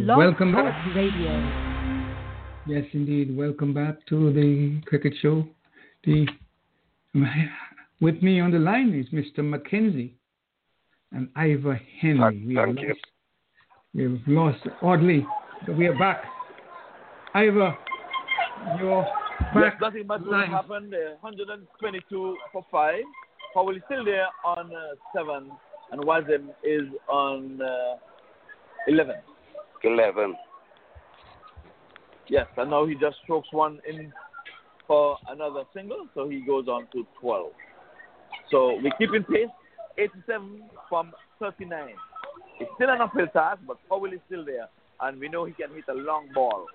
Blog Welcome Talk back. Radio. Yes, indeed. Welcome back to the cricket show. The with me on the line is Mr. Mackenzie and Ivor Henry. Thank you. We've lost Audley, but we are back. Ivor, you're Yes, back. nothing much has happened. 122 for 5. Powell is still there on 7, and Wazim is on 11. 11. Yes, and now he just strokes one in for another single, so he goes on to 12. So we keep in pace, 87 from 39. It's still an uphill task, but Powell is still there, and we know he can hit a long ball.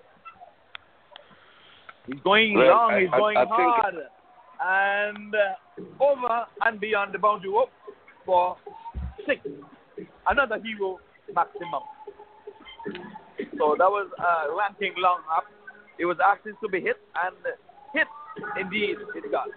He's going long, he's going hard, and over and beyond the boundary up for 6. Another hero maximum. So that was a ranking long up. It was asking to be hit, and hit indeed it got.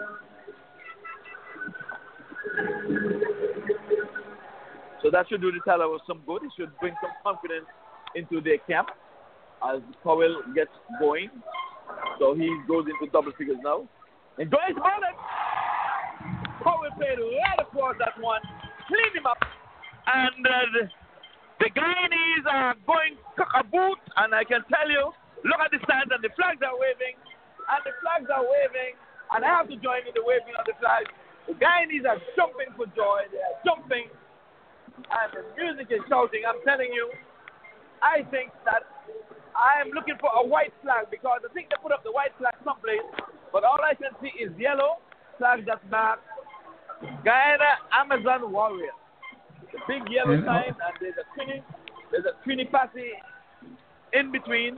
So that should do the Tallawahs some good. It should bring some confidence into their camp as Powell gets going. So he goes into double figures now. And Joyce Barnett! Powell played right across that one, cleaned him up, and the Guyanese are going cock-a-boot, and I can tell you, look at the stands, and the flags are waving, and I have to join in the waving of the flags. The Guyanese are jumping for joy, they are jumping, and the music is shouting. I'm telling you, I think that I am looking for a white flag, because I think they put up the white flag someplace, but all I can see is yellow flag that marks Guyana Amazon Warrior. The big yellow sign, and there's a Trinipati in between.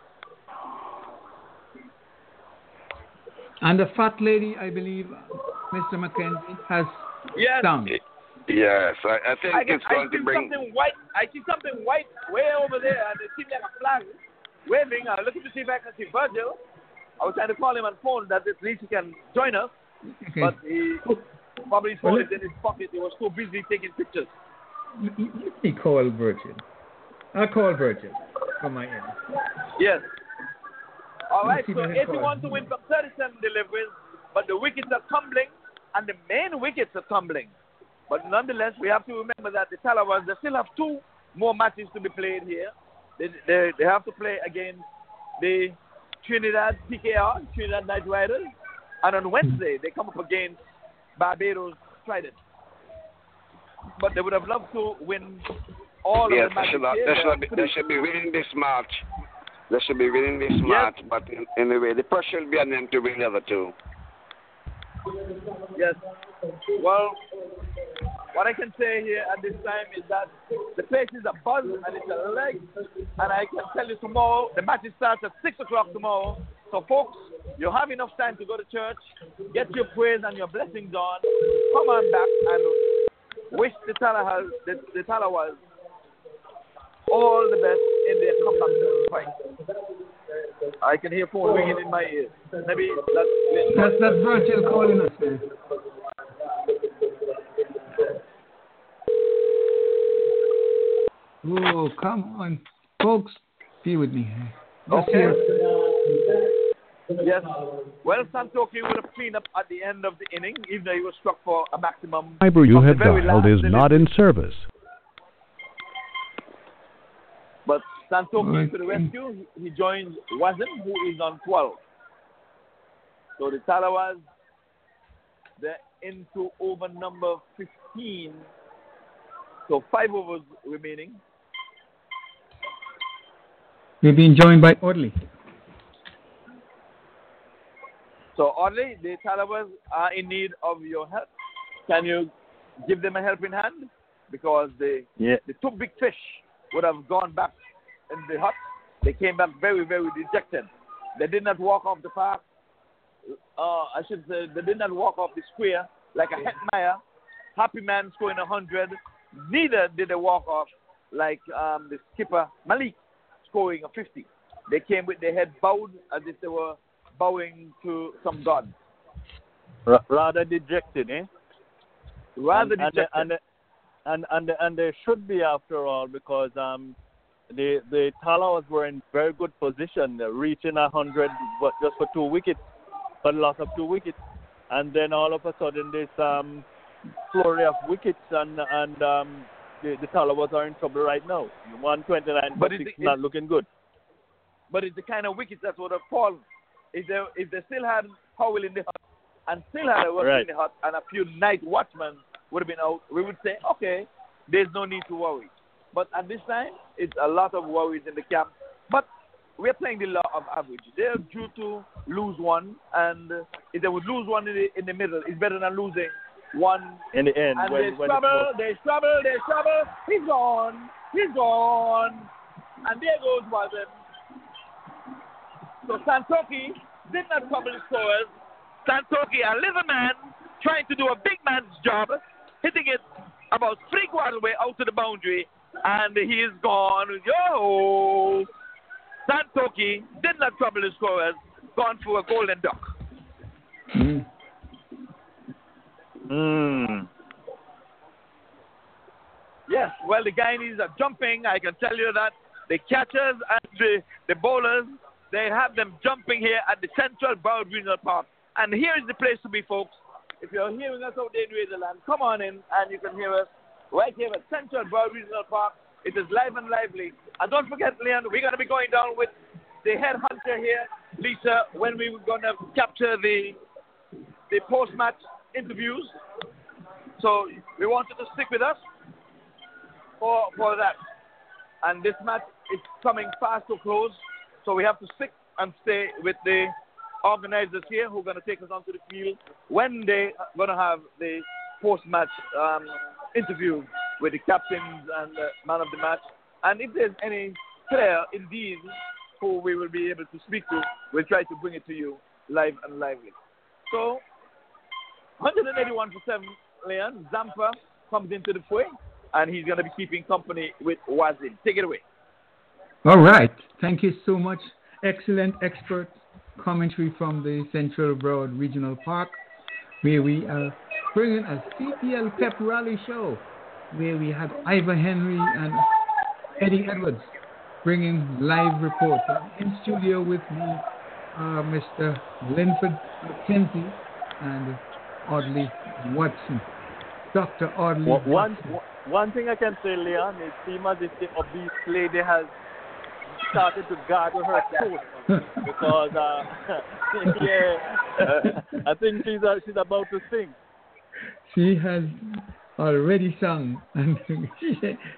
And the fat lady, I believe, Mr. Mackenzie, has down. Yes, I think it's going to bring... I see something white way over there, and it seems like a flag waving. I'm looking to see if I can see Virgil. I was trying to call him on phone that at least he can join us, but he probably his phone is in his pocket. He was so busy taking pictures. Let me call Virgil. I'll call Virgil from my end. Yes. All right, so 81 to win from 37 deliveries, but the wickets are tumbling, and the main wickets are tumbling. But nonetheless, we have to remember that the Tallawahs, they still have 2 more matches to be played here. They have to play against the Trinidad PKR, Trinidad Knight Riders, and on Wednesday they come up against Barbados Trident. But they would have loved to win all of the matches. They should be winning this match. They should be winning this match, but anyway, the pressure will be on them to win the other 2. Yes. Well, what I can say here at this time is that the place is a buzz and it's a leg. And I can tell you tomorrow, the match starts at 6 o'clock tomorrow. So, folks, you have enough time to go to church, get your praise and your blessings on, come on back and wish the Tallawahs all the best in their comeback fight. I can hear phone ringing in my ear. Maybe that's Virgil calling us there. Oh, come on. Folks, be with me. Okay. Yes. Well, Santoki would have cleaned up at the end of the inning, even though he was struck for a maximum. The fiber you have dialed is not in service. But Santoki to the rescue. He joins Wazim, who is on 12. So the Tallawahs, they're into over number 15. So 5 overs remaining. We've been joined by Audley. So Audley, the Tallawahs are in need of your help. Can you give them a helping hand? Because the 2 big fish would have gone back in the hut. They came back very, very dejected. They did not walk off the park. I should say they did not walk off the square like a Hetmeyer. Happy man scoring 100. Neither did they walk off like the skipper Malik scoring a 50. They came with their head bowed as if they were bowing to some god. Rather dejected, eh? Rather dejected. And they should be, after all, because the Talawas were in very good position, reaching 100, but just for 2 wickets, but loss of 2 wickets, and then all of a sudden this flurry of wickets, and the Talawas are in trouble right now. 129, but it's not looking good. But it's the kind of wickets that would have fallen if they still had Howell in the hut and still had a worker in the hut and a few night watchmen would have been out. We would say, okay, there's no need to worry. But at this time, it's a lot of worries in the camp. But we're playing the law of average. They're due to lose one, and if they would lose one in the middle, it's better than losing one in the end. And they struggle. He's gone. And there goes Walden. So Santoki did not trouble his scorers. Santoki, a little man, trying to do a big man's job, hitting it about 3/4 way out to the boundary, and he is gone. Yo! Santoki did not trouble his scorers, gone for a golden duck. Yes, well, the Guyanese are jumping, I can tell you that. The catchers and the bowlers, they have them jumping here at the Central Broward Regional Park. And here is the place to be, folks. If you're hearing us out there in Razorland, come on in and you can hear us right here at Central Broward Regional Park. It is live and lively. And don't forget, Leon, we're going to be going down with the head hunter here, Lisa, when we're going to capture the post-match interviews. So we want you to stick with us for that. And this match is coming fast to close, so we have to stick and stay with the organizers here who are going to take us onto the field when they are going to have the post-match interview with the captains and the man of the match. And if there's any player, indeed, who we will be able to speak to, we'll try to bring it to you live and lively. So, 181 for 7, Leon. Zampa comes into the fray, and he's going to be keeping company with Wazin. Take it away. All right. Thank you so much. Excellent expert commentary from the Central Broward Regional Park, where we are bringing a CPL pep rally show, where we have Ivor Henry and Eddie Edwards bringing live reports. In studio with me, Mr. Linford McKenzie and Audley Watson. Dr. Audley Watson. One thing I can say, Leon, is seems as if the obese lady has started to gargle her throat because I think she's about to sing. She has already sung, and she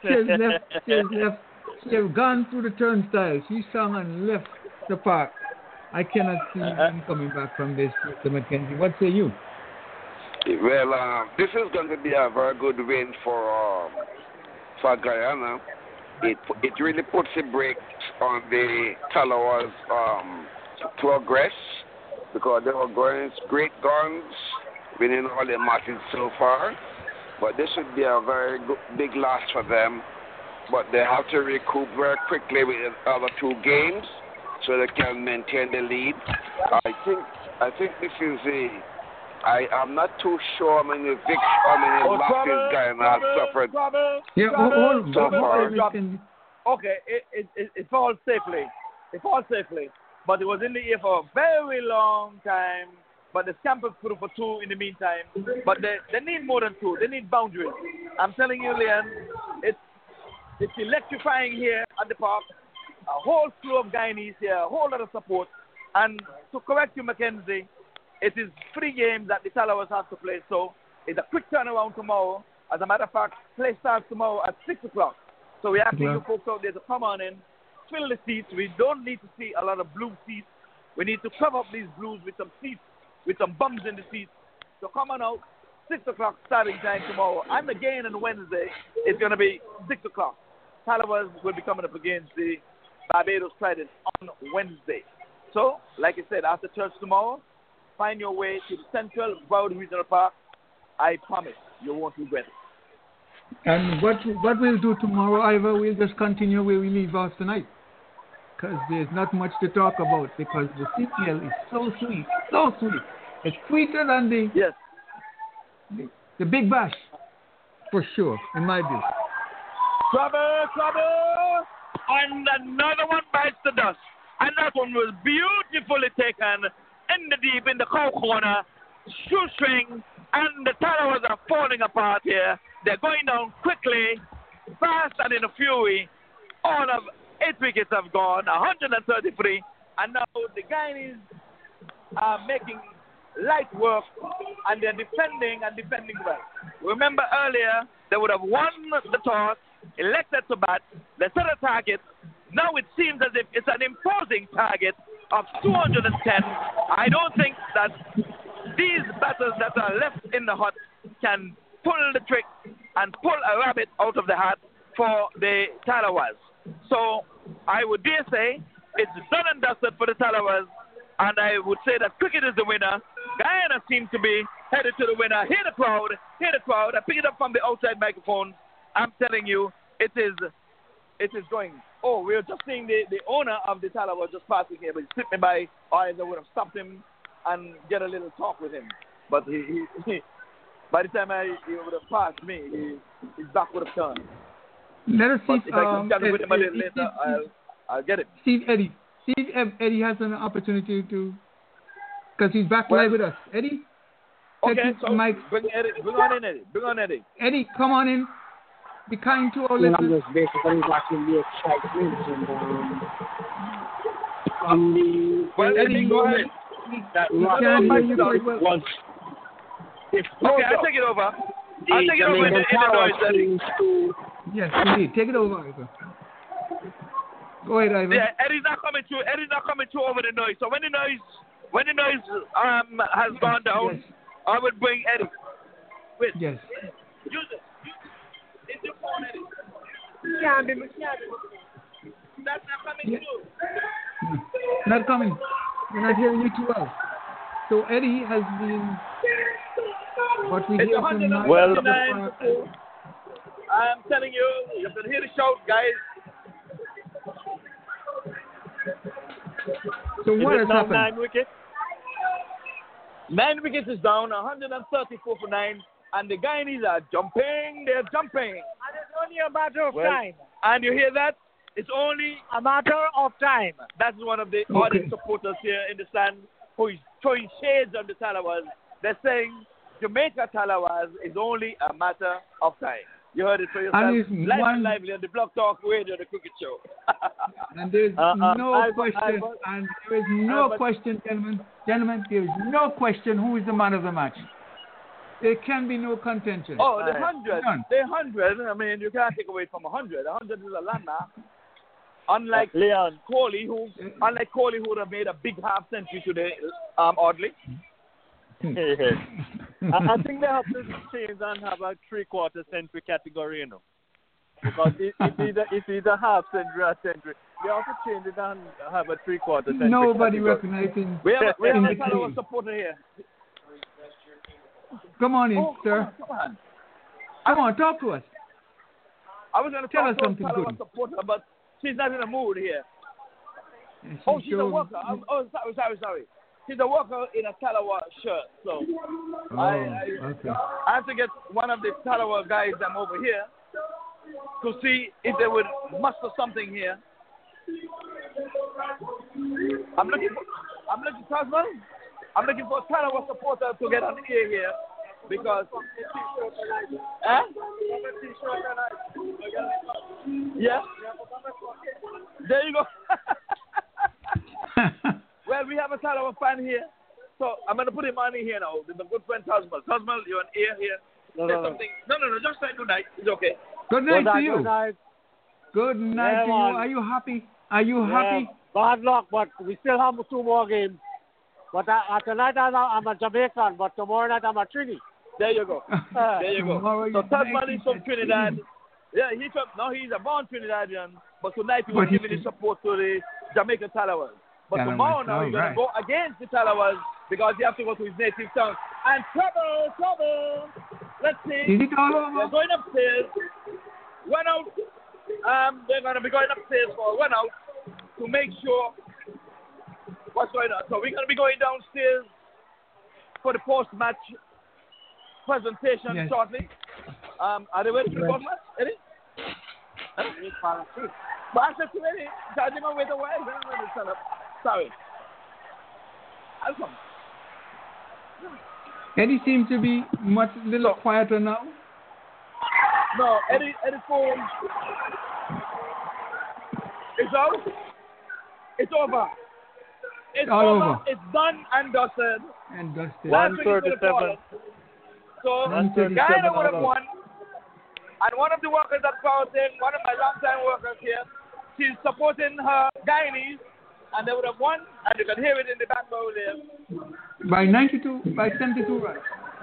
has gone through the turnstile. She sung and left the park. I cannot see them coming back from this, Mr. McKenzie. What say you? Well, this is going to be a very good win for Guyana. It really puts a brake on the Talawas' progress because they were going great guns, winning all their matches so far. But this should be a very big loss for them. But they have to recoup very quickly with the other 2 games so they can maintain the lead. I think this is I'm not too sure how many losses Guyana has suffered so far. Okay, it falls safely. But it was in the air for a very long time. But the Scampers put up for 2 in the meantime. But they need more than 2. They need boundaries. I'm telling you, Leon, it's electrifying here at the park. A whole slew of Guyanese here, a whole lot of support. And to correct you, Mackenzie, it is 3 games that the Talawas have to play. So it's a quick turnaround tomorrow. As a matter of fact, play starts tomorrow at 6 o'clock. So we're asking you folks out there to come on in, fill the seats. We don't need to see a lot of blue seats. We need to cover up these blues with some seats, with some bums in the seats. So come on out, 6 o'clock starting time tomorrow. And again on Wednesday, it's going to be 6 o'clock. Talawas will be coming up against the Barbados Trident on Wednesday. So, like I said, after church tomorrow, find your way to the Central Broward Regional Park. I promise you won't regret it. And what we'll do tomorrow, Ivor, we'll just continue where we leave off tonight. Because there's not much to talk about because the CPL is so sweet. It's sweeter than the Big Bash, for sure, in my view. Trouble! And another one bites the dust. And that one was beautifully taken in the deep, in the cow corner. Shoestring, and the Tallawahs are falling apart here. They're going down quickly, fast, and in a fury. All of 8 wickets have gone, 133. And now the Guyanese are making light work, and they're defending well. Remember earlier, they would have won the toss, elected to bat, they set a target. Now it seems as if it's an imposing target of 210. I don't think that these batters that are left in the hut can pull the trick and pull a rabbit out of the hat for the Tallawahs. So I would dare say it's done and dusted for the Tallawahs, and I would say that cricket is the winner. Guyana seems to be headed to the winner. Hear the crowd. I pick it up from the outside microphone. I'm telling you, it is going. Oh, we were just seeing the owner of the Tallawahs just passing here, but he slipped me by. I would have stopped him and get a little talk with him. But he by the time he would have passed me, his back would have turned. Let us see if I can chat with him a little later, I'll get it. See if Eddie has an opportunity to, because he's back live with us. Eddie? Okay, so bring on Eddie. Eddie, come on in. Be kind to our listeners. I'm just basically watching the excitement and well, Eddie, go ahead. Okay, I'll take it over. In the noise, Eddie. Yes, indeed. Take it over, Ivan. Go ahead, Ivan. Yeah, Eddie's not coming through over the noise. So when the noise has gone down, yes. I would bring Eddie. Wait. Yes. Use it. It's your phone, Eddie. That's not coming through. Not coming. We're not hearing you too well. So Eddie has been what we hear from now. Well, I'm telling you can hear the shout, guys. So what has happened? 9 wickets? 9 wickets is down, 134 for 9, and the Guyanese are jumping. They're jumping. And it's only a matter of time. And you hear that? It's only a matter of time. That's one of the audience supporters here in the stand who is throwing shades on the Tallawahs. They're saying Jamaica Tallawahs is only a matter of time. You heard it for yourself. Lively on the Block Talk Radio, the cricket show. And there is no question. And there is no question, gentlemen. There is no question who is the man of the match. There can be no contention. Oh, the 100. The 100. I mean, you can't take away from 100. 100 is a landmark. Unlike Leon Kohli, who would have made a big half century today, oddly. I think they have to change and have a 3/4 century category, you know. Because it's either half century or century. They have to change it and have a 3/4 century. Nobody recognizing. We have a Tallawah supporter here. Come on in, sir. Come on, talk to us. I was going to tell us to something good. Supporter, but she's not in the mood here. She's a worker. Sorry. She's a worker in a Tallawah shirt, so I have to get one of the Tallawah guys them over here to see if they would muster something here. I'm looking for a Tallawah supporter to get on here here because yeah. There you go. Well, we have a Tallawah fan here, so I'm going to put him on here now. There's a good friend, Tazmal. Tazmal, you're on air here. No. Something. No, just say good night. It's okay. Good night to you. Good night. Good night to you. Are you happy? Are you happy? Bad luck, but we still have 2 more games. But tonight I'm a Jamaican, but tomorrow night I'm a Trini. There you go. So Tazmal is from Trinidad. Yeah, he's a born Trinidadian, but tonight he was giving his support to the Jamaica Tallawahs. But tomorrow now he's going to go against the Tallawahs because he has to go to his native town. And trouble. Let's see. Is it all over? They're going upstairs. 1 out. They're going to be going upstairs for 1 out to make sure what's going on. So we're going to be going downstairs for the post-match presentation shortly. Are they ready for the post-match, Eddie? But I said to Eddie, charging my way to where? Then I'm going to stand up. Sorry. I'll come. Eddie seems to be much little quieter now. No, Eddie's phone is out. It's over. It's all over. It's done and dusted. And dusted. 137. So Guyana would have won. And one of the workers at Fountain, one of my long-time workers here, she's supporting her Guyanese, and they would have won, and you can hear it in the background there. By 72 runs.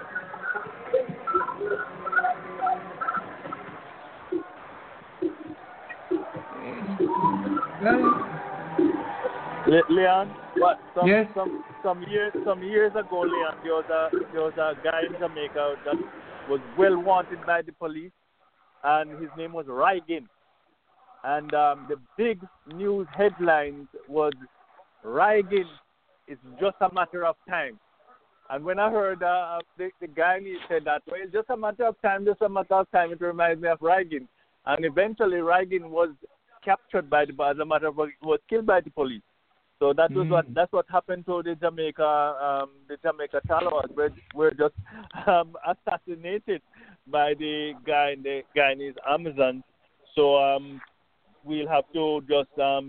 Leon, what? Yes. Some years ago, Leon, there was a guy in Jamaica that was well wanted by the police, and his name was Reagan. And the big news headlines was Reagan is just a matter of time. And when I heard the guy said that, well, it's just a matter of time, it reminds me of Reagan. And eventually Reagan was captured as a matter of fact, was killed by the police. So that was that's what happened to the Jamaica Tallawahs. Were just assassinated by the guy in the Guyanese Amazon. So we'll have to just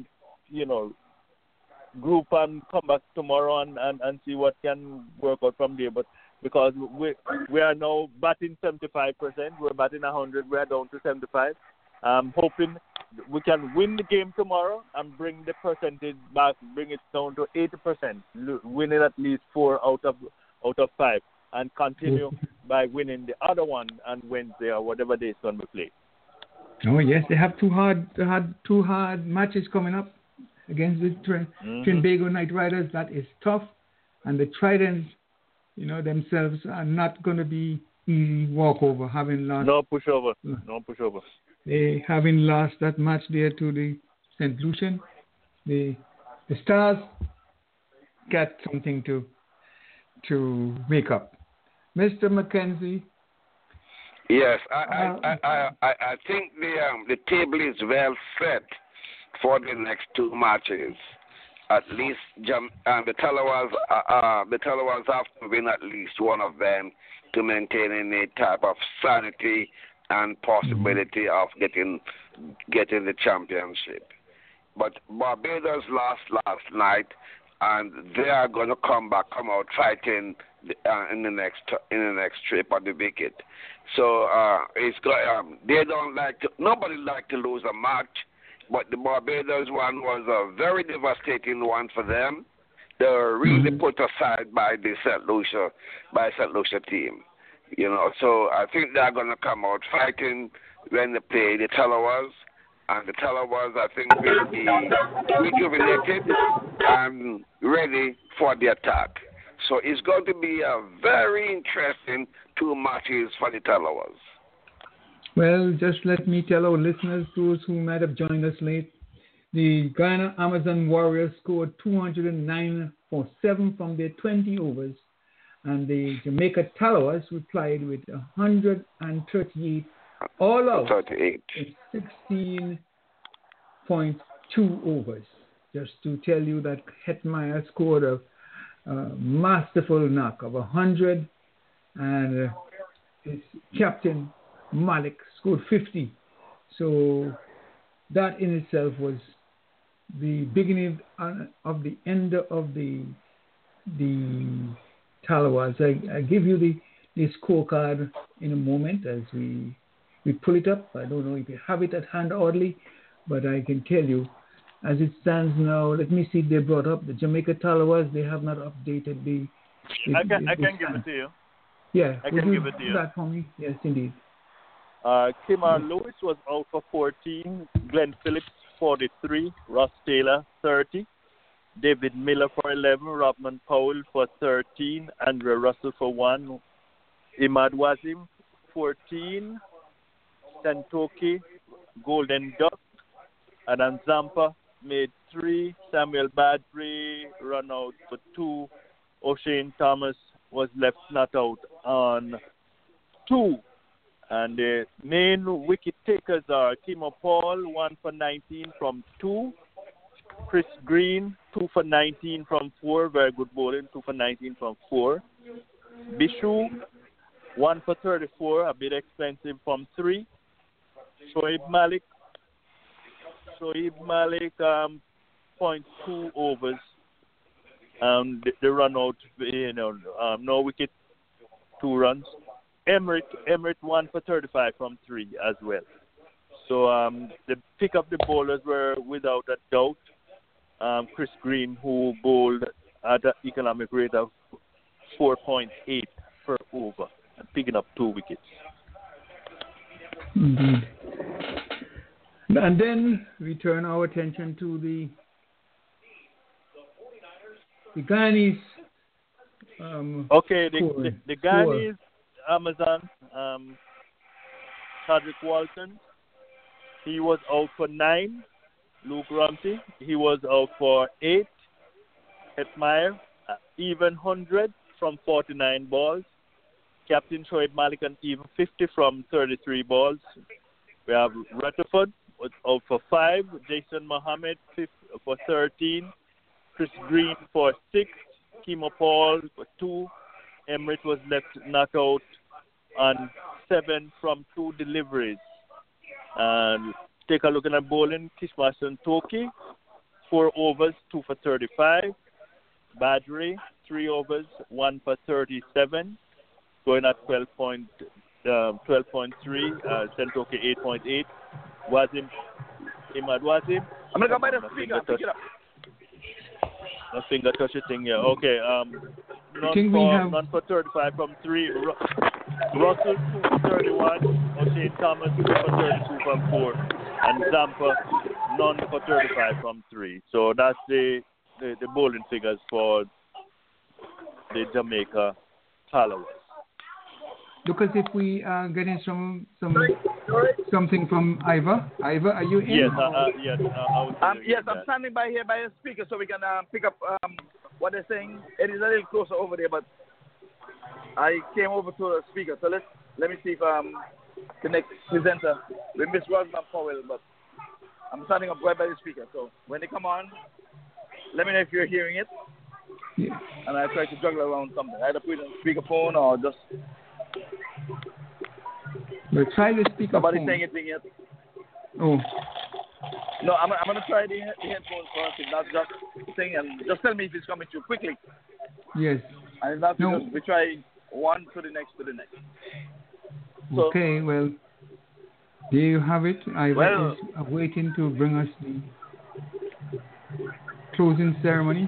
group and come back tomorrow and see what can work out from there. But because we are now batting 75%, we're batting 100, we're down to 75. Hoping we can win the game tomorrow and bring the percentage back, bring it down to 80%, winning at least 4 out of 5, and continue by winning the other one on Wednesday or whatever day it's going to be played. Oh yes, they have two hard matches coming up against the Trinbago Knight Riders. That is tough, and the Tridents, themselves are not going to be easy walkover. Having lost, no pushover. They having lost that match there to the St. Lucian. The Stars got something to make up. Mr. McKenzie. Yes, I think the table is well set for the next 2 matches. At least the Tallawahs have to win at least one of them to maintain any type of sanity and possibility of getting the championship. But Barbados lost last night, and they are going to come out fighting in the next trip on the wicket. So they don't nobody like to lose a match, but the Barbados one was a very devastating one for them. They were really put aside by the St. Lucia team. So I think they're going to come out fighting when they play the Tallawahs, and the Tallawahs, I think, will be rejuvenated and ready for the attack. So it's going to be a very interesting 2 matches for the Tallawahs. Well, just let me tell our listeners, those who might have joined us late, the Guyana Amazon Warriors scored 209 for 7 from their 20 overs. And the Jamaica Tallawahs replied with 138 all out 38. in 16.2 overs. Just to tell you that Hetmeyer scored a masterful knock of 100, and his captain Malik scored 50. So that in itself was the beginning of the end of the Tallawahs. I give you the scorecard in a moment as we pull it up. I don't know if you have it at hand, Audley, but I can tell you, as it stands now, let me see if they brought up the Jamaica Tallawahs. They have not updated the I can give it to you. Yeah, I can give it to you. That for me? Yes, indeed. Kimar Lewis was out for 14, Glenn Phillips 43, Ross Taylor 30, David Miller for 11, Robman Powell for 13, Andrea Russell for 1, Imad Wazim 14, Santoki, Golden Duck, Adam Zampa made 3, Samuel Badbury run out for 2, O'Shane Thomas was left not out on 2, And the main wicket takers are Timo Paul, 1 for 19 from 2. Chris Green, 2 for 19 from 4. Very good bowling, 2 for 19 from 4. Bishu, 1 for 34, a bit expensive from 3. Shoaib Malik, 0.2 overs. The run out, no wicket, 2 runs. Emrit 1 for 35 from 3 as well. So the pick up the bowlers were without a doubt Chris Green, who bowled at an economic rate of 4.8 per over, and picking up 2 wickets. Indeed. And then we turn our attention to the Guyanese. The Guyanese Amazon, Chadwick Walton, he was out for 9. Luke Rumsey, he was out for 8. Hetmeyer, even 100 from 49 balls. Captain Shoaib Malik, an even 50 from 33 balls. We have Rutherford was out for 5. Jason Mohammed for 13. Chris Green for 6. Timo Paul for 2. Emrit was left not out on 7 from 2 deliveries. And take a look at that bowling. Kishmasan Toki, 4 overs, 2 for 35. Badri, 3 overs, 1 for 37. Going at 12.3. Sentoki 8.8. Imad Wazim. I'm going to go by the speaker. Pick it up. No finger touch thing here. Okay. None for 35 from 3. Russell 2 for 31. O'Shane Thomas 2 for 32 from 4. And Zampa none for 35 from 3. So that's the bowling figures for the Jamaica Followers. Because if we are getting something from Ivor. Ivor, are you in? Yes, yes, I'm standing by here by a speaker so we can pick up what they're saying. It is a little closer over there, but I came over to the speaker. So let me see if the next presenter, we miss Rosman Powell, but I'm standing up right by the speaker. So when they come on, let me know if you're hearing it. Yeah. And I try to juggle around something. Either put it on speakerphone or just... We'll try the speakerphone. Nobody's saying anything yet. Oh. No, I'm going to try the headphones first, if not just thing, and just tell me if it's coming through quickly. Yes. And if not, we try one to the next. So, okay, well, there you have it. Ivor is waiting to bring us the closing ceremony.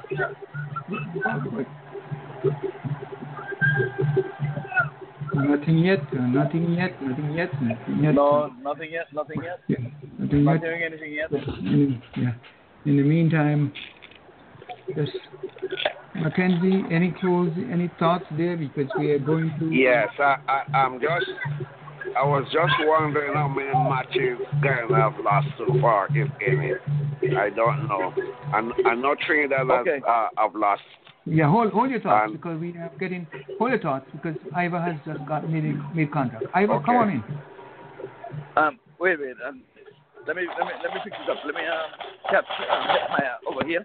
Nothing yet. No, nothing yet. Yeah, nothing Not yet. hearing anything yet. In the meantime, just Mackenzie, any thoughts there, because we are going to... Yes, I was just wondering how many matches Ghana have lost so far, if any. I don't know. I know Trinidad have lost. Yeah, hold your thoughts, because we are getting... Hold your thoughts, because Ivor has just got made contact. Ivor, come on in. Wait. Let me fix this up. Let me get my over here.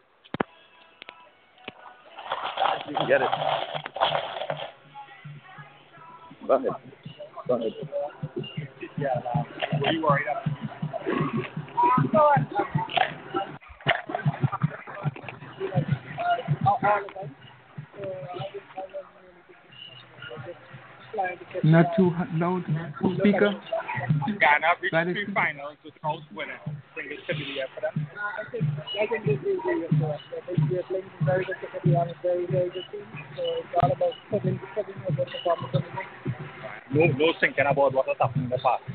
You can get it. Go ahead. What are you worried about? Not too loud. Speaker. Ghana reached 3 finals without winning. Bring it to the year for them. I think this is really important. I think we are playing very good cricket. We have a very good team. So it's all about putting a good performance on the game. No thinking about what has happened in the past.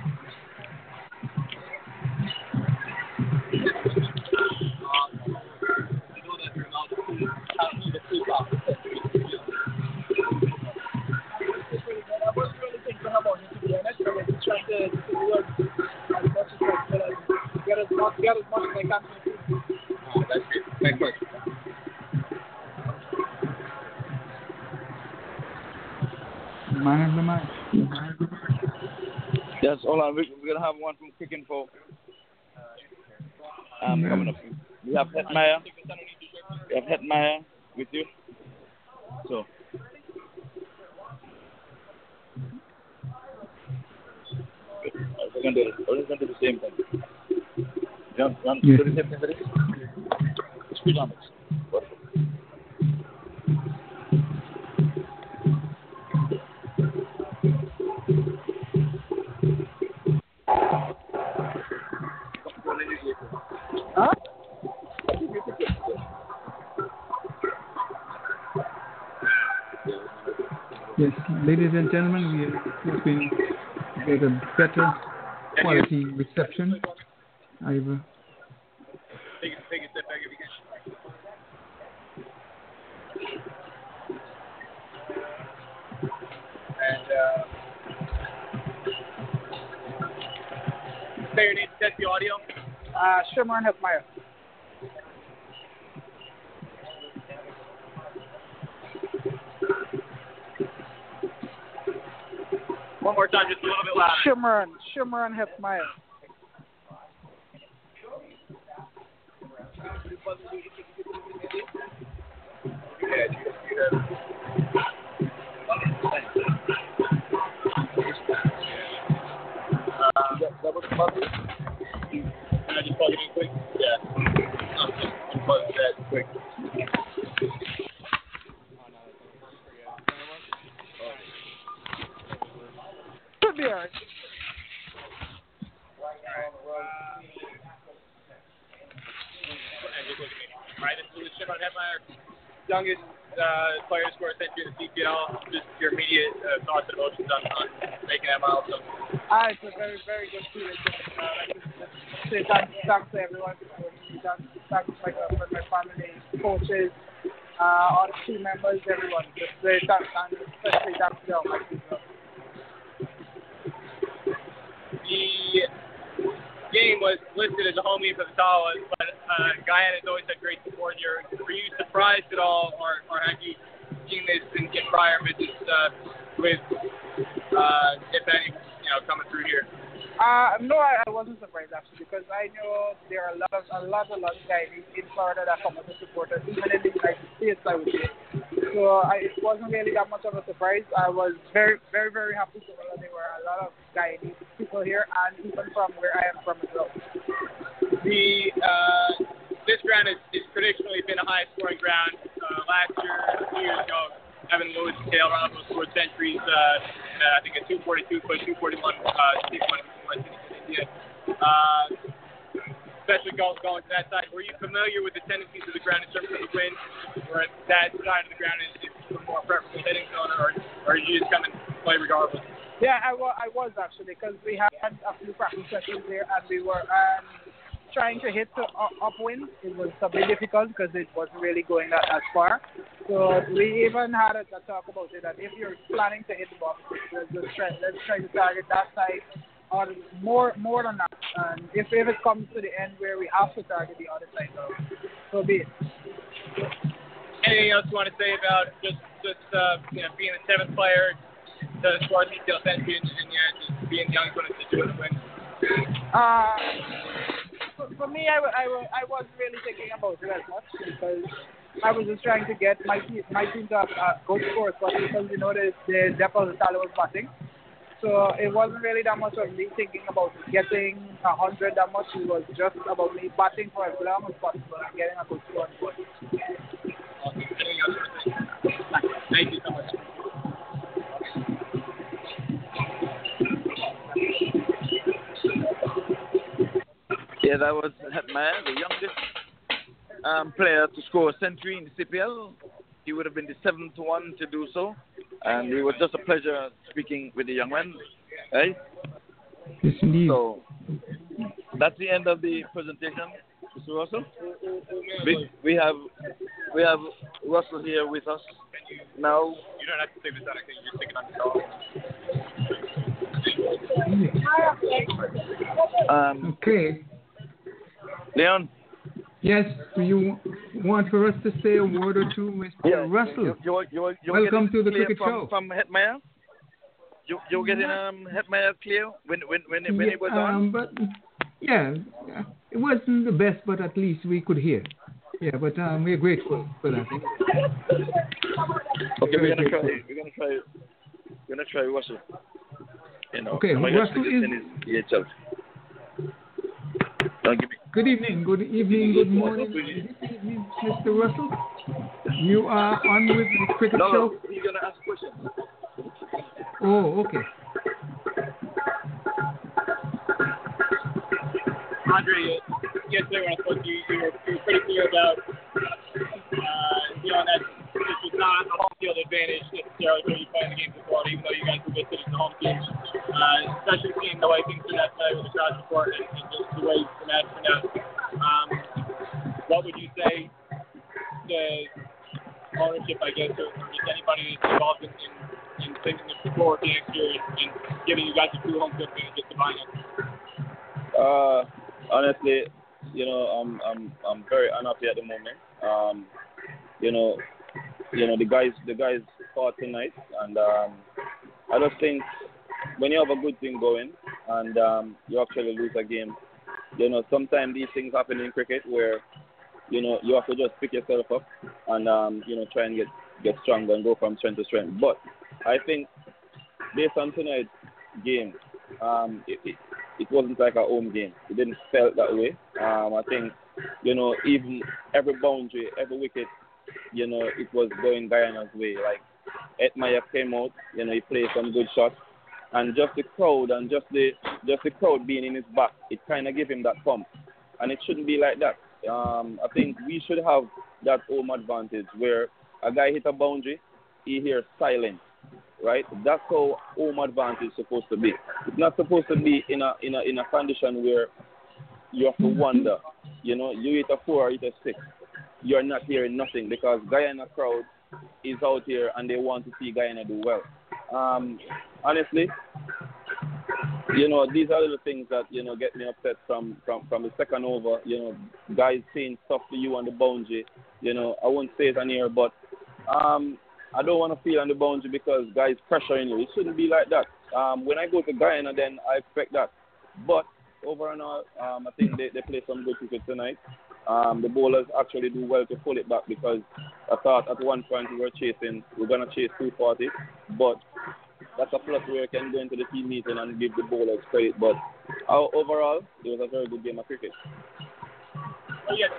Get as much as I can. That's it. Thank you. Man of the match. Yes, hold on. We're going to have one from Quick Info coming up. We have Hetmeyer. We have Hetmeyer with you. So. We're going to do the same thing. You want to do the same thing for this? Speed on it. Huh? Yes, ladies and gentlemen, we are hoping to get a better quality reception. Ivor. Take a step back if you can. And say your name to test the audio. Shimmer and Hetmeyer. One more time, just a little bit louder. Shimmer and Hetmeyer. That was fun. Can I just plug it in quick? Yeah. I'll just plug that quick. Could be alright. Right, this is Shimon Hetmeyer, youngest player to score a century in the CPL. Just your immediate thoughts and emotions on making that milestone. It's a very, very good feeling. Say thanks to everyone. Thanks to my girlfriend, my family, coaches, all the team members, everyone. Just say thanks, and especially thanks to all my people. The game was listed as a home game for the Tawas, but Guyana has always had great support here. Were you surprised at all, or have you seen this in prior visits with, if any, coming through here? No, I wasn't surprised actually, because I know there are a lot of guys in Florida that come as a supporter, even in the United States, I would say. So it wasn't really that much of a surprise. I was very, very, very happy to know that there were a lot of Guyanese people here, and even from where I am from as well. This ground has traditionally been a high-scoring ground. Last year, 2 years ago, Evan Lewis and Dale Ronald scored centuries. I think a 242, but 241 sequence in India. Especially going to that side. Were you familiar with the tendencies of the ground in terms of the wind, or that side of the ground is more preferable hitting zone, or you just come and play regardless? Yeah, I was actually, because we had a few practice sessions there, and we were trying to hit the upwind. It was a bit difficult because it wasn't really going that as far. So we even had a talk about it, that if you're planning to hit the ball, let's try to target that side, or more than that. And if it comes to the end where we have to target the other side, so be it. Anything else you want to say about just being the seventh player to score a CPL century and just being the youngest one to do it win? For me, I wasn't really thinking about it as much, because I was just trying to get my team to have good scores, but because the depth of the Tala was batting, so it wasn't really that much of me thinking about getting 100 that much. It was just about me batting for as long as possible and getting a good score on board. Thank you so much. Yeah, that was Hetmeyer, the youngest player to score a century in the CPL. He would have been the 7th one to do so, and it was just a pleasure speaking with the young man. Right? Yes, indeed. So that's the end of the presentation, Mr. Russell. We have Russell here with us now. You don't have to take this out. I think you're sticking on the call. Okay. Leon? Yes, do you want for us to say a word or two, Mr. Russell? You Welcome to the Cricket Show. From Hetmeyer? you getting my head clear when it was on? But yeah, it wasn't the best, but at least we could hear. Yeah, but we're grateful for that. Okay, we're gonna try Russell. You know, okay, Russell is. Don't give me. Good evening, good morning, good evening, Mr. Russell. You are on with the cricket show. No, he's gonna ask questions. Oh, okay. Andre, yesterday when I spoke to you, you were pretty clear about that this was not a home field advantage necessarily when you play the games before, even though you guys were visiting the home team. Especially seeing the way things turned out tonight with the crowd support and just the way the match turned out. What would you say to ownership, I guess, or just anybody that's involved in thinking the forward to next year and giving you guys a true home field advantage just to buy it? Honestly, I'm very unhappy at the moment. The guys fought tonight, and I just think when you have a good thing going and you actually lose a game, sometimes these things happen in cricket where you have to just pick yourself up and try and get stronger and go from strength to strength. But I think based on tonight's game, it wasn't like a home game. It didn't feel that way. I think, even every boundary, every wicket, it was going Guyana's way. Like, Etmaya came out, he played some good shots. And just the crowd and just the crowd being in his back, it kind of gave him that pump. And it shouldn't be like that. I think we should have that home advantage where a guy hit a boundary, he hears silence. Right, that's how home advantage is supposed to be. It's not supposed to be in a condition where you have to wonder. You hit a 4 or hit a 6, you're not hearing nothing because Guyana crowd is out here and they want to see Guyana do well. Honestly, these are the things that get me upset from the second over. Guys saying stuff to you on the boundary. I won't say it on here, but I don't want to feel on the boundary because guys pressuring you. It shouldn't be like that. When I go to Guyana, then I expect that. But over and all, I think they play some good cricket tonight. The bowlers actually do well to pull it back because I thought at one point we're going to chase 240. But that's a plus where you can go into the team meeting and give the bowlers credit. But overall, it was a very good game of cricket. Oh, yeah,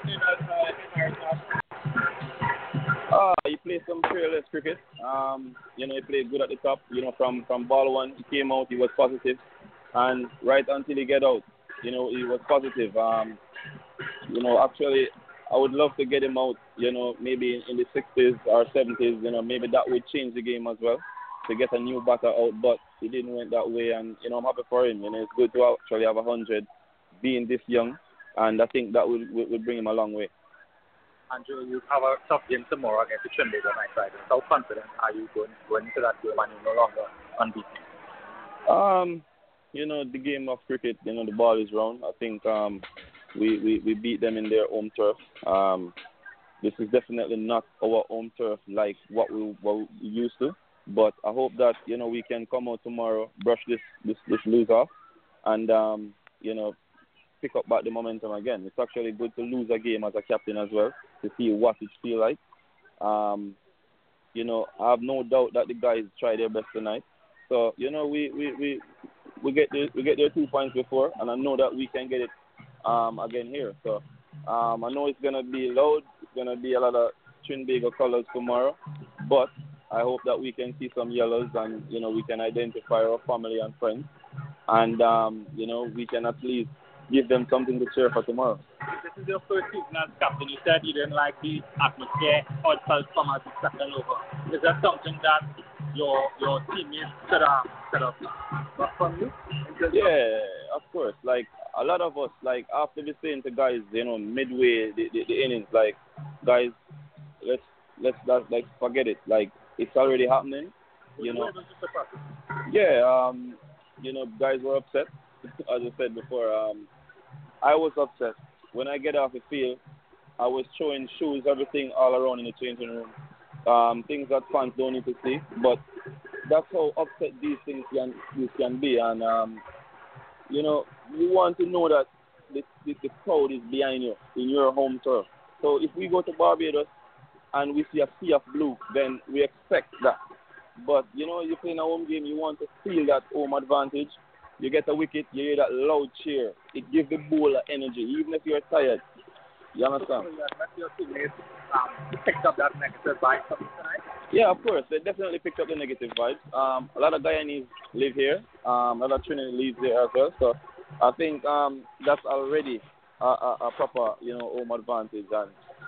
he played some fearless cricket. He played good at the top. From ball one, he came out, he was positive. And right until he get out, he was positive. Actually, I would love to get him out, maybe in the 60s or 70s, maybe that would change the game as well, to get a new batter out. But he didn't went that way, and, I'm happy for him. It's good to actually have 100 being this young, and I think that would bring him a long way. Andrew, you have a tough game tomorrow against the Trinidad Night Riders. How confident are you going into that game and you're no longer unbeaten? The game of cricket, the ball is round. I think we beat them in their home turf. This is definitely not our home turf like what we used to. But I hope that, we can come out tomorrow, brush this lose off, and, pick up back the momentum again. It's actually good to lose a game as a captain as well, to see what it feels like. I have no doubt that the guys try their best tonight. So, we get their 2 points before, and I know that we can get it again here. So, I know it's going to be loud. It's going to be a lot of Trinbago colors tomorrow, but I hope that we can see some yellows and, we can identify our family and friends, and, we can at least give them something to cheer for tomorrow. This is your first season as captain. You said you didn't like the atmosphere or it felt somehow the second over. Is that something that your teammates could have got from you? Yeah, of course. Like, a lot of us, like, after the saying to guys, midway the innings, like, guys, let's like forget it. Like, it's already happening. Yeah, guys were upset. As I said before, I was upset. When I get off the field, I was throwing shoes, everything all around in the changing room. Things that fans don't need to see. But that's how upset these can be, and you want to know that the crowd is behind you in your home turf. So if we go to Barbados and we see a sea of blue, then we expect that. But you play in a home game, you want to feel that home advantage. You get a wicket, you hear that loud cheer. It gives the bowler energy, even if you're tired. You understand? Your teammates picked up that negative vibe from tonight? Yeah, of course. They definitely picked up the negative vibes. A lot of Guyanese live here. A lot of Trinidad lives there as well. So I think that's already a proper, home advantage. And,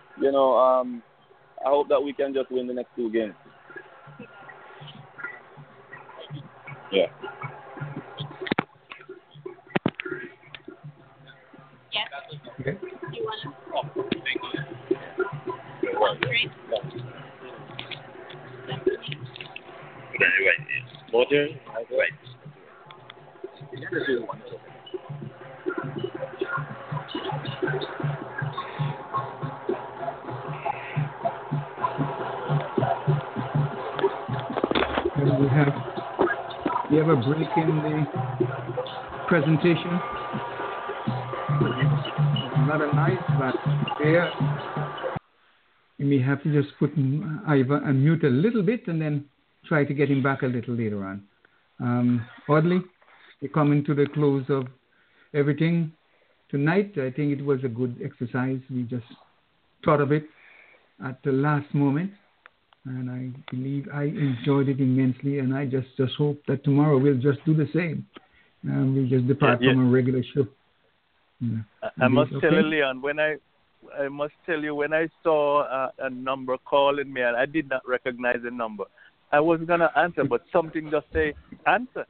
I hope that we can just win the next 2 games. Yeah. Yes. Okay. You want to? Oh, thank you. Drink? Right. Water? Right. We have a break in the presentation. Not a nice, but there. You may have to just put Ivan and mute a little bit and then try to get him back a little later on. Audley, we're coming to the close of everything tonight. I think it was a good exercise. We just thought of it at the last moment, and I believe I enjoyed it immensely, and I just hope that tomorrow we'll just do the same. We'll just depart from a regular show. Yeah. I must tell you, Leon, when I saw a number calling me and I did not recognize the number, I wasn't going to answer, but something just say, answer.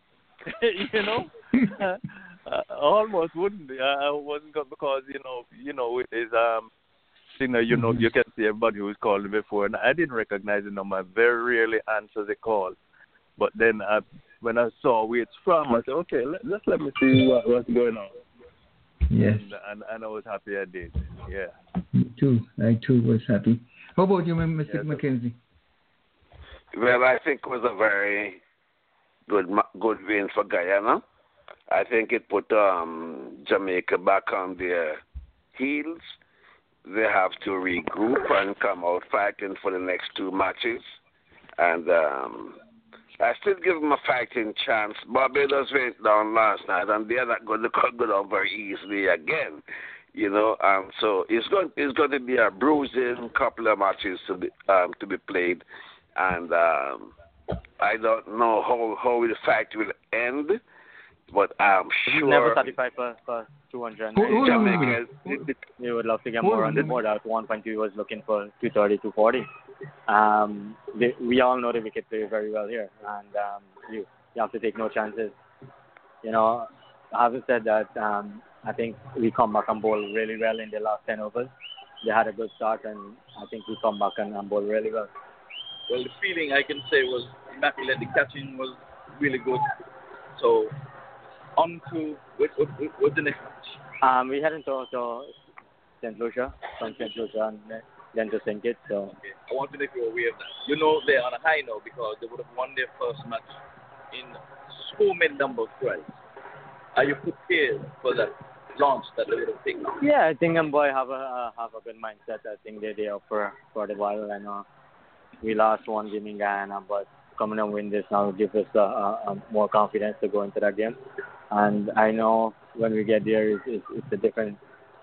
I almost wouldn't. I wasn't going because, it is, you can see everybody who's called before, and I didn't recognize the number. I very rarely answer the call. But then when I saw where it's from, I said, okay, let me see what's going on. Yes. And I was happy I did. Yeah. Me too. I too was happy. How about you, Mr. Mackenzie? Well, I think it was a very good win for Guyana. I think it put Jamaica back on their heels. They have to regroup and come out fighting for the next 2 matches. And I still give them a fighting chance. Barbados went down last night, and they're not going to go down very easily again. So it's going to be a bruising couple of matches to be played, and I don't know how the fight will end, but I'm sure. Never 35 for 200. We would love to get more on the board. At one point, we was looking for 230, 240. We all know the wicket play very well here, and you have to take no chances. Having said that, I think we come back and bowl really well in the last 10 overs. They had a good start, and I think we come back and bowl really well. Well, the feeling I can say was immaculate. The catching was really good. So, on to what's the next match? We heading to St. Lucia, from St. Lucia, and then to St. Kitts. So. Okay. I want to make you aware of that. They're on a high now because they would have won their first match in schoolmate number 12. Are you prepared for that launch that they would have taken? Yeah, I think boy have a good mindset. I think they're up for the while. I know we lost one game in Guyana, but coming and win this now gives us more confidence to go into that game. And I know when we get there, it's a different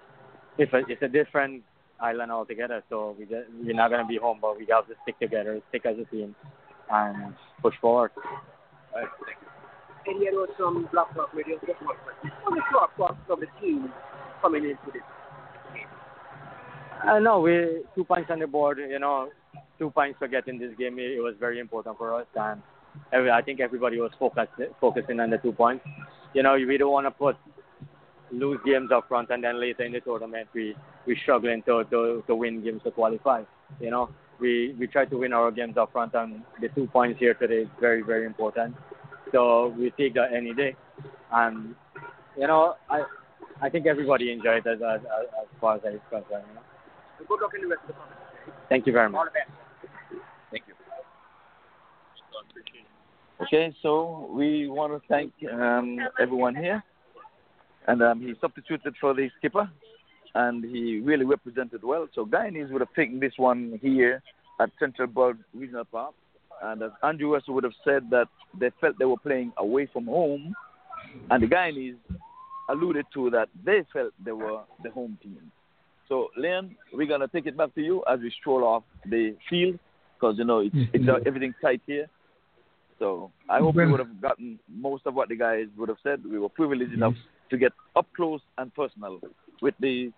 island altogether. So we're not gonna be home, but we have to stick together, stick as a team, and push forward. All right, thank you. Any other from Black Rock Radio? Just one question. How much thought from the team coming into this game? No, we 2 points on the board. 2 points for getting this game. It was very important for us, and I think everybody was focusing on the 2 points. We don't want to lose games up front, and then later in the tournament we struggling to win games to qualify. We try to win our games up front, and the 2 points here today is very, very important. So we take that any day, and I think everybody enjoyed it as far as I was concerned. Good luck in the rest of the tournament. Thank you very much. All the best. Thank you. Okay, so we want to thank everyone here. And he substituted for the skipper, and he really represented well. So Guyanese would have taken this one here at Central Broad Regional Park. And as Andrew Russell would have said that they felt they were playing away from home, and the Guyanese alluded to that they felt they were the home team. So, Leon, we're going to take it back to you as we stroll off the field because, it's everything tight here. So I hope we would have gotten most of what the guys would have said. We were privileged enough to get up close and personal with the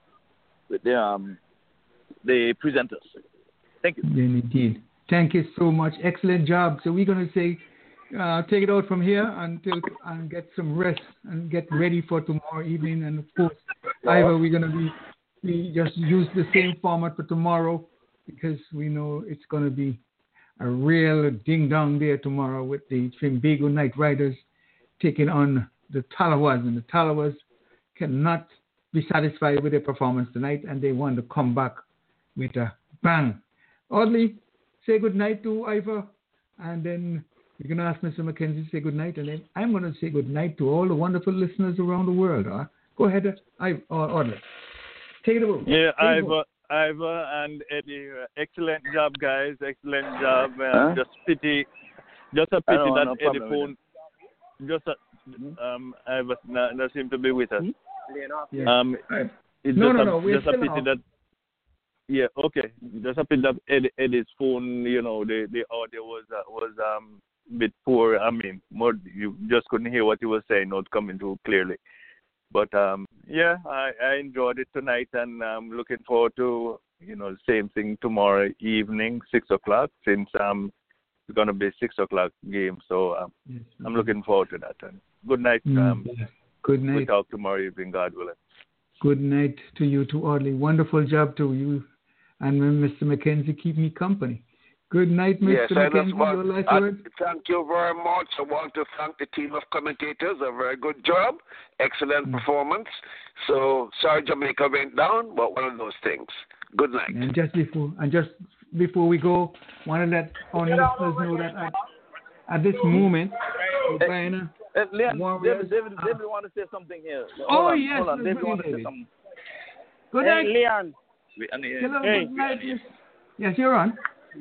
presenters. Thank you. Indeed. Thank you so much. Excellent job. So we're going to say, take it out from here and get some rest and get ready for tomorrow evening. And of course, either we're going to we just use the same format for tomorrow because we know it's going to be a real ding-dong there tomorrow with the Trimbago Knight Riders taking on the Talawas. And the Talawas cannot be satisfied with their performance tonight, and they want to come back with a bang. Audley, say good night to Ivor, and then we're going to ask Mr. McKenzie to say good night, and then I'm going to say good night to all the wonderful listeners around the world. Go ahead, Audley. Take it away. Yeah, Ivor and Eddie, excellent job, guys. Excellent job. Just a pity that Eddie phone. Ivor not seem to be with us. It's no. Just a pity that. Yeah, okay. Just a pity that Eddie's phone. The audio was a bit poor. I mean, you just couldn't hear what he was saying, not coming through clearly. But, I enjoyed it tonight, and I'm looking forward to, the same thing tomorrow evening, 6 o'clock, since it's going to be 6 o'clock game. So I'm looking forward to that. And good night. Good night. We'll talk tomorrow evening, God willing. Good night to you too, Audley. Wonderful job to you. And Mr. McKenzie, keep me company. Good night, Mr. McKenzie. Your last word? Thank you very much. I want to thank the team of commentators. A very good job. Excellent performance. So, sorry Jamaica went down, but one of those things. Good night. And just before we go, I want to let our listeners know that at this moment, Guyana, David want to say something here. Yes. Hold on. David want to say something. Good night. Leon. Hello, good night. Yes, you're on.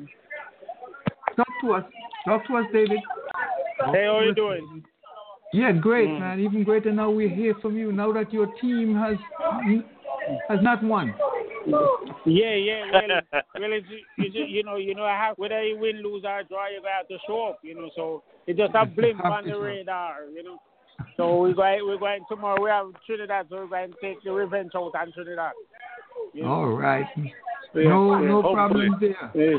Talk to us, David. Hey, how are you doing? Yeah, great, man. Even greater now we hear from you. Now that your team has not won. Yeah. Well, it's, I have whether you win, lose, or draw, you have to show up. So it just a blip on the radar. So we're going tomorrow. We have Trinidad, so we're going to take the revenge out on Trinidad. All right. No problem there.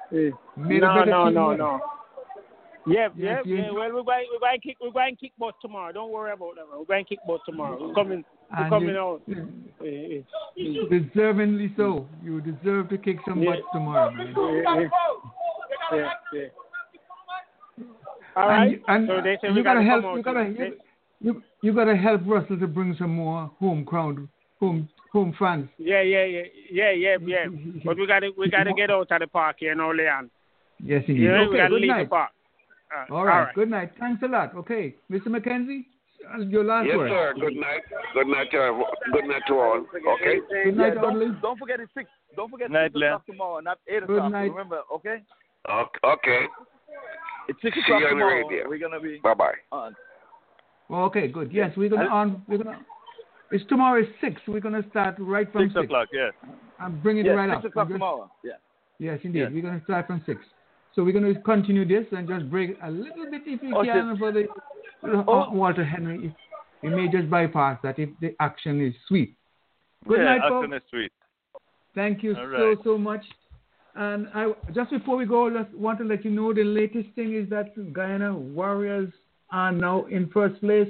No. Yeah. Well, we're going to kick both tomorrow. Don't worry about that. We're going to kick both tomorrow. We're coming out. Deservingly so. You deserve to kick some butt tomorrow, man. Yeah. All right. And so they say you gotta help. You gotta help Russell to bring some more home fans. Yeah. But we gotta get out of the park here, Leon. Yes, indeed. Yeah, okay, we gotta good leave night. the park. All right. Good night. Thanks a lot. Okay, Mr. McKenzie, your last word. Yes, sir. Good night. Good night to all. Okay. Good night, Audley. Don't forget it's 6. Don't forget 6 o'clock tomorrow, not 8 Good o'clock. night. Remember, okay? Okay. It's 6 See o'clock you on the tomorrow. radio. We're gonna be Bye-bye. on. Okay, good. Yes, it's tomorrow is 6. We're gonna start right from 6 o'clock. Yeah. I'm bringing it right 6 up. 6 o'clock tomorrow. Yeah. Yes, indeed. Yes. We're gonna start from 6. So we're going to continue this and just break a little bit if we can for the Walter Henry. We may just bypass that if the action is sweet. Good night, folks. Action is sweet. Thank you so much. And just before we go, I want to let you know the latest thing is that Guyana Warriors are now in first place.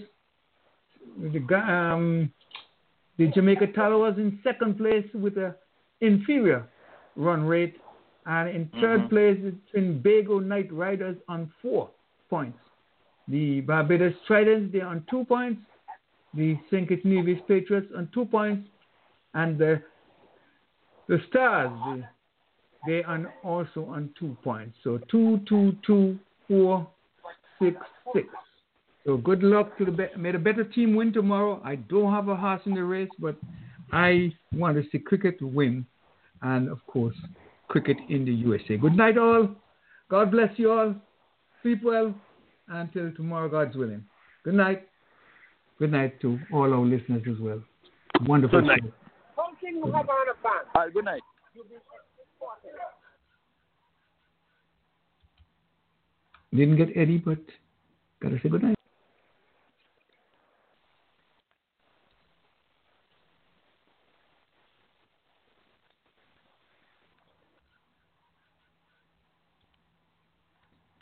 The Jamaica Talawas in second place with an inferior run rate. And in third place, it's Trimbago Knight Riders on 4 points. The Barbados Tridents, they're on 2 points. The St. Kitts Nevis Patriots on 2 points. And the Stars, they are also on 2 points. So 2, 2, 2, 4, 6-6. So good luck to may the better team win tomorrow. I don't have a horse in the race, but I want to see cricket win, and of course, cricket in the USA. Good night, all. God bless you all. Sleep well until tomorrow, God's willing. Good night. Good night to all our listeners as well. Wonderful Good night. show. How can you have on a band? Good night. Didn't get Eddie, but gotta say good night.